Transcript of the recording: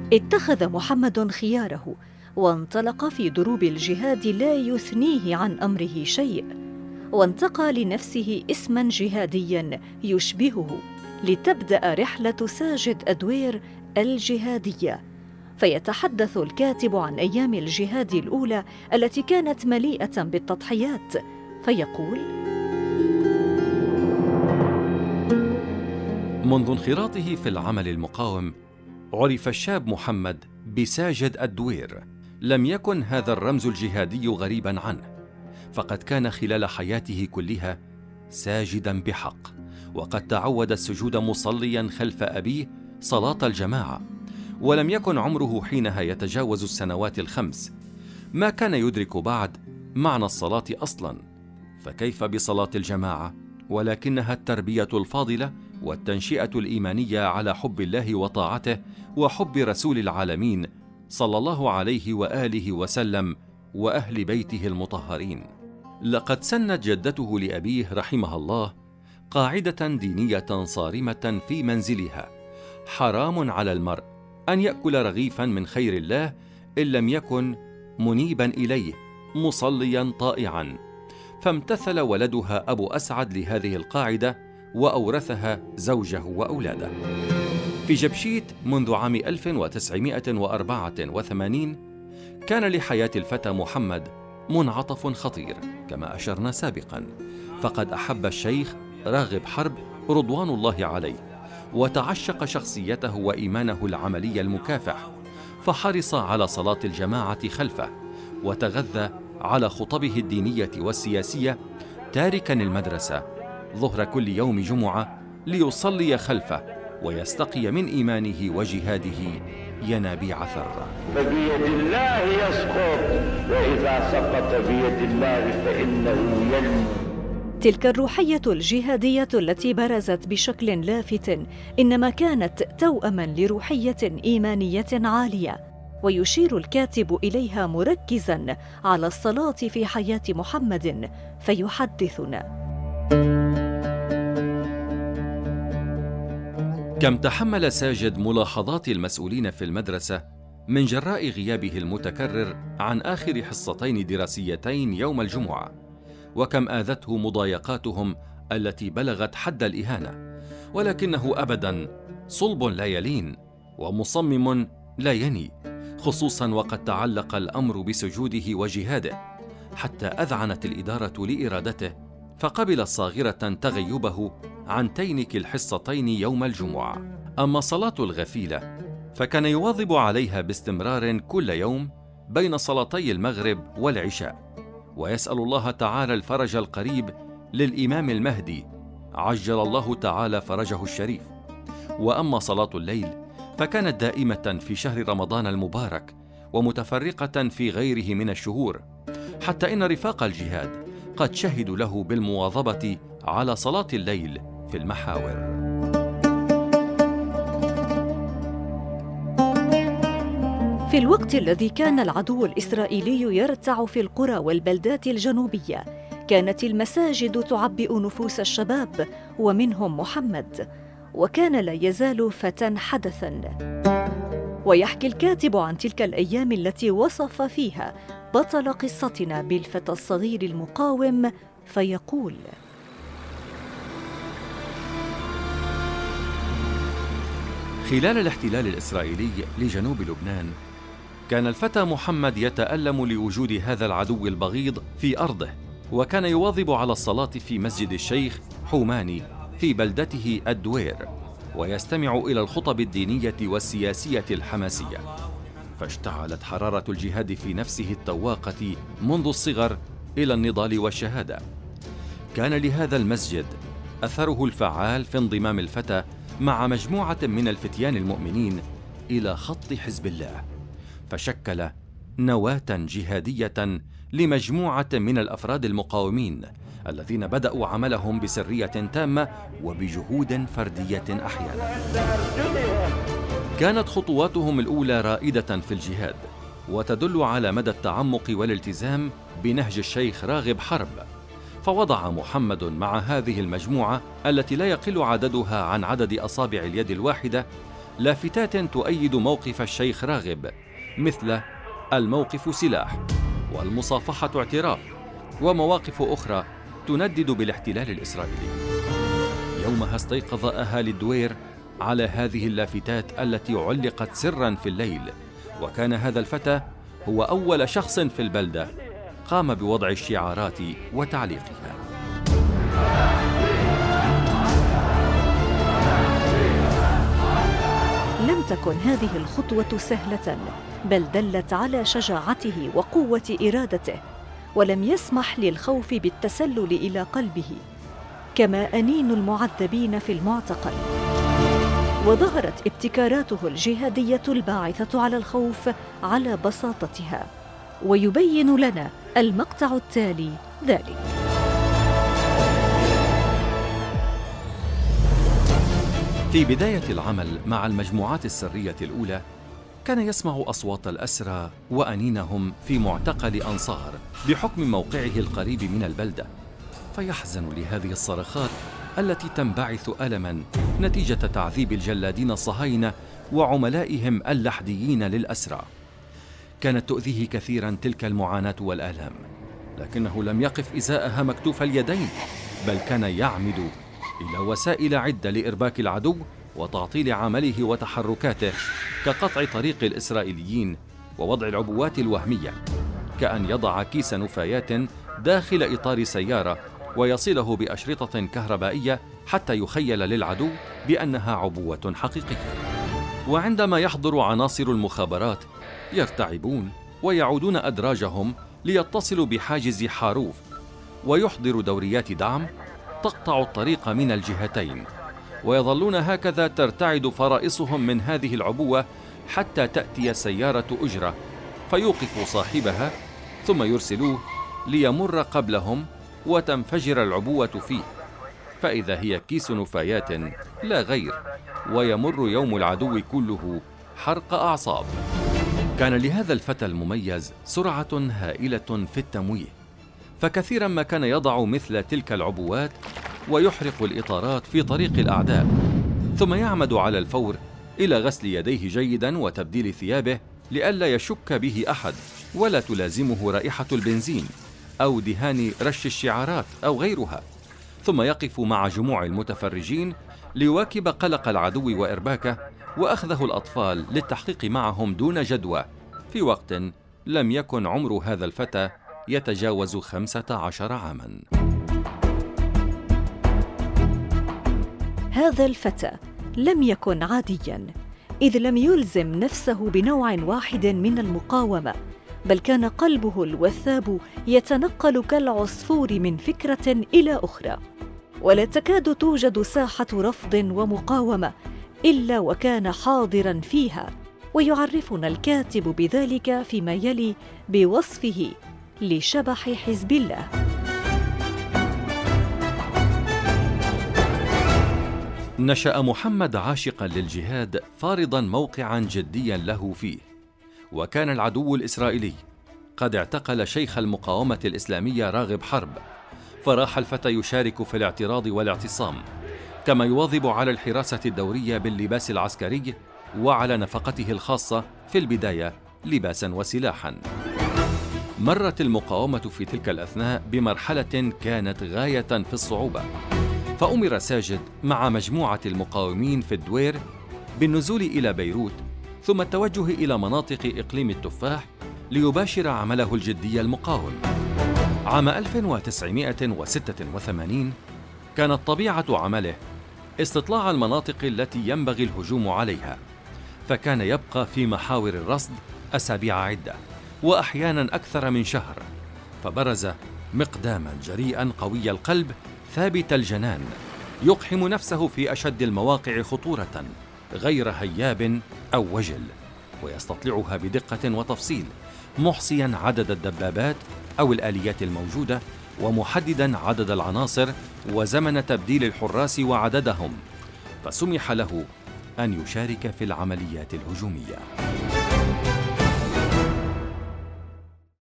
اتخذ محمد خياره وانطلق في دروب الجهاد لا يثنيه عن أمره شيء، وانتقى لنفسه اسماً جهادياً يشبهه لتبدأ رحلة ساجد أدوير الجهادية. فيتحدث الكاتب عن أيام الجهاد الأولى التي كانت مليئة بالتضحيات، فيقول: منذ انخراطه في العمل المقاوم عرف الشاب محمد بساجد الدوير. لم يكن هذا الرمز الجهادي غريبا عنه، فقد كان خلال حياته كلها ساجدا بحق، وقد تعود السجود مصليا خلف أبيه صلاة الجماعة، ولم يكن عمره حينها يتجاوز السنوات 5. ما كان يدرك بعد معنى الصلاة أصلا، فكيف بصلاة الجماعة؟ ولكنها التربية الفاضلة والتنشئة الإيمانية على حب الله وطاعته وحب رسول العالمين صلى الله عليه وآله وسلم وأهل بيته المطهرين. لقد سنت جدته لأبيه رحمها الله قاعدة دينية صارمة في منزلها: حرام على المرء أن يأكل رغيفا من خير الله إن لم يكن منيبا إليه مصليا طائعا. فامتثل ولدها أبو أسعد لهذه القاعدة وأورثها زوجه وأولاده. في جبشيت منذ عام 1984 كان لحياة الفتى محمد منعطف خطير كما أشرنا سابقا، فقد أحب الشيخ راغب حرب رضوان الله عليه، وتعشق شخصيته وإيمانه العملي المكافح، فحرص على صلاة الجماعة خلفه، وتغذى على خطبه الدينية والسياسية، تاركا المدرسة ظهر كل يوم جمعة ليصلي خلفه ويستقي من إيمانه وجهاده ينابيع ثرة. فبيد الله يسقط، وإذا سقط بيد الله فإنه ينمو. تلك الروحية الجهادية التي برزت بشكل لافت إنما كانت توأماً لروحية إيمانية عالية، ويشير الكاتب إليها مركزاً على الصلاة في حياة محمد، فيحدثنا: كم تحمل ساجد ملاحظات المسؤولين في المدرسة من جراء غيابه المتكرر عن آخر حصتين دراسيتين يوم الجمعة، وكم آذته مضايقاتهم التي بلغت حد الإهانة، ولكنه أبدا صلب لا يلين ومصمم لا يني، خصوصا وقد تعلق الأمر بسجوده وجهاده، حتى أذعنت الإدارة لإرادته فقبل صاغرة تغيبه عن تينك الحصتين يوم الجمعة. أما صلاة الغفيلة فكان يواظب عليها باستمرار كل يوم بين صلاتي المغرب والعشاء، ويسأل الله تعالى الفرج القريب للإمام المهدي عجل الله تعالى فرجه الشريف. وأما صلاة الليل فكانت دائمة في شهر رمضان المبارك ومتفرقة في غيره من الشهور، حتى إن رفاق الجهاد قد شهدوا له بالمواظبة على صلاة الليل في المحاور. في الوقت الذي كان العدو الإسرائيلي يرتع في القرى والبلدات الجنوبية، كانت المساجد تعبئ نفوس الشباب ومنهم محمد، وكان لا يزال فتى حدثاً. ويحكي الكاتب عن تلك الأيام التي وصف فيها بطل قصتنا بالفتى الصغير المقاوم، فيقول: خلال الاحتلال الإسرائيلي لجنوب لبنان كان الفتى محمد يتألم لوجود هذا العدو البغيض في أرضه، وكان يواظب على الصلاة في مسجد الشيخ حوماني في بلدته الدوير، ويستمع إلى الخطب الدينية والسياسية الحماسية. فاشتعلت حرارة الجهاد في نفسه التواقة منذ الصغر إلى النضال والشهادة. كان لهذا المسجد أثره الفعال في انضمام الفتى مع مجموعة من الفتيان المؤمنين إلى خط حزب الله، فشكل نواة جهادية لمجموعة من الأفراد المقاومين الذين بدأوا عملهم بسرية تامة وبجهود فردية أحيانا. كانت خطواتهم الأولى رائدة في الجهاد، وتدل على مدى التعمق والالتزام بنهج الشيخ راغب حرب. فوضع محمد مع هذه المجموعة التي لا يقل عددها عن عدد أصابع اليد الواحدة لافتات تؤيد موقف الشيخ راغب، مثل الموقف سلاح، والمصافحة اعتراف، ومواقف أخرى تندد بالاحتلال الإسرائيلي. يومها استيقظ أهالي الدوير على هذه اللافتات التي علقت سراً في الليل، وكان هذا الفتى هو أول شخص في البلدة قام بوضع الشعارات وتعليقها. لم تكن هذه الخطوة سهلة، بل دلت على شجاعته وقوة إرادته، ولم يسمح للخوف بالتسلل إلى قلبه، كما أنين المعذبين في المعتقل. وظهرت ابتكاراته الجهادية الباعثة على الخوف على بساطتها، ويبين لنا المقطع التالي ذلك. في بداية العمل مع المجموعات السرية الأولى، كان يسمع أصوات الأسرى وأنينهم في معتقل أنصار بحكم موقعه القريب من البلدة، فيحزن لهذه الصرخات التي تنبعث ألماً نتيجة تعذيب الجلادين الصهاينة وعملائهم اللحديين للأسرى. كانت تؤذيه كثيراً تلك المعاناة والآلام، لكنه لم يقف إزاءها مكتوف اليدين، بل كان يعمد إلى وسائل عدة لإرباك العدو وتعطيل عمله وتحركاته، كقطع طريق الإسرائيليين ووضع العبوات الوهمية، كأن يضع كيس نفايات داخل إطار سيارة ويصله بأشرطة كهربائية حتى يخيل للعدو بأنها عبوة حقيقية. وعندما يحضر عناصر المخابرات يرتعبون ويعودون أدراجهم ليتصلوا بحاجز حاروف، ويحضر دوريات دعم تقطع الطريق من الجهتين، ويظلون هكذا ترتعد فرائصهم من هذه العبوة حتى تأتي سيارة أجرة فيوقف صاحبها، ثم يرسلوه ليمر قبلهم وتنفجر العبوة فيه، فإذا هي كيس نفايات لا غير، ويمر يوم العدو كله حرق أعصاب. كان لهذا الفتى المميز سرعة هائلة في التمويه، فكثيرا ما كان يضع مثل تلك العبوات ويحرق الإطارات في طريق الأعداء، ثم يعمد على الفور إلى غسل يديه جيدا وتبديل ثيابه لئلا يشك به أحد، ولا تلازمه رائحة البنزين أو دهان رش الشعارات أو غيرها، ثم يقف مع جموع المتفرجين ليواكب قلق العدو وإرباكه وأخذه الأطفال للتحقيق معهم دون جدوى، في وقت لم يكن عمر هذا الفتى يتجاوز 15 عاماً. هذا الفتى لم يكن عادياً، إذ لم يلزم نفسه بنوع واحد من المقاومة، بل كان قلبه الوثاب يتنقل كالعصفور من فكرة إلى أخرى، ولا تكاد توجد ساحة رفض ومقاومة إلا وكان حاضراً فيها. ويعرفنا الكاتب بذلك فيما يلي بوصفه لشبح حزب الله. نشأ محمد عاشقاً للجهاد، فارضاً موقعاً جدياً له فيه، وكان العدو الإسرائيلي قد اعتقل شيخ المقاومة الإسلامية راغب حرب، فراح الفتى يشارك في الاعتراض والاعتصام، كما يواظب على الحراسة الدورية باللباس العسكري وعلى نفقته الخاصة في البداية لباساً وسلاحاً. مرت المقاومة في تلك الأثناء بمرحلة كانت غاية في الصعوبة، فأمر ساجد مع مجموعة المقاومين في الدوير بالنزول إلى بيروت، ثم التوجه إلى مناطق إقليم التفاح ليباشر عمله الجدي المقاوم. عام 1986 كانت طبيعة عمله استطلاع المناطق التي ينبغي الهجوم عليها، فكان يبقى في محاور الرصد أسابيع عدة وأحيانا أكثر من شهر، فبرز مقداما جريئا قوي القلب ثابت الجنان يقحم نفسه في أشد المواقع خطورة غير هياب أو وجل، ويستطلعها بدقة وتفصيل، محصيا عدد الدبابات أو الآليات الموجودة، ومحددا عدد العناصر وزمن تبديل الحراس وعددهم، فسمح له أن يشارك في العمليات الهجومية.